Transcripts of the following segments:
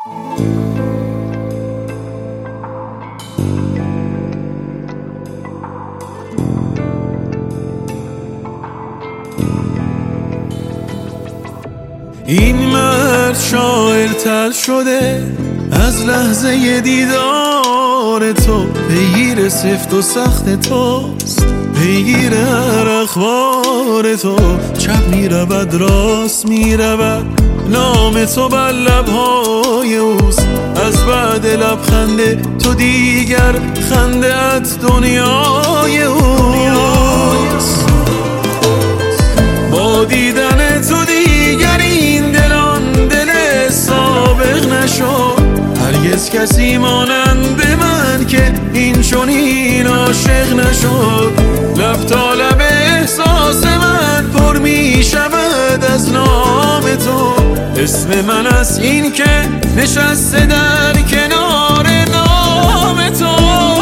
این مرد شاعرتر شده از لحظه دیدار تو، پیگیر سفت و سخت توست، پیگیر هر اخبار تو. چپ میرود راست میرود، نام تو بر لبهای اوست. از بعد لبخند تو دیگر خنده ات دنیای اوست. با دیدن تو دیگر این دلان دل سابق نشد. هرگز کسی مانند من که این چنین عاشق نشد. لب تا لب احساس من پر می شود از نام تو. اسم من از این که نشسته در کنار نام تو.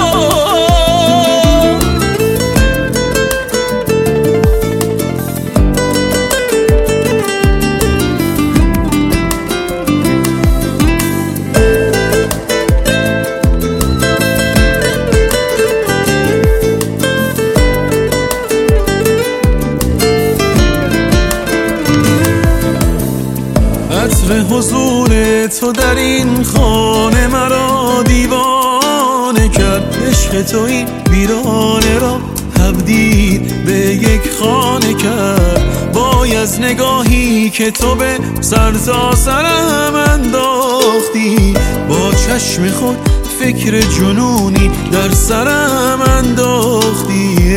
عطر حضور تو در این خانه مرا دیوانه کرد. عشق تو این ویرانه را تبدیل به یک خانه کرد. وای از نگاهی که تو به سر تا سرم انداختی. با چشم خود فکر جنونی در سرم انداختی.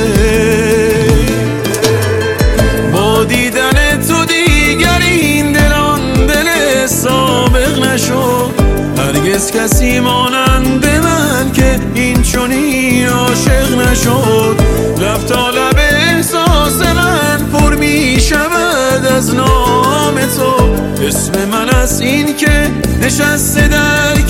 با دیدن تو دیگر این دلان دل سابق نشد. هرگز کسی مانند من که این چنین عاشق نشد. لب تا لب احساس من پر می شود از نام تو. اسم من از این که نشسته در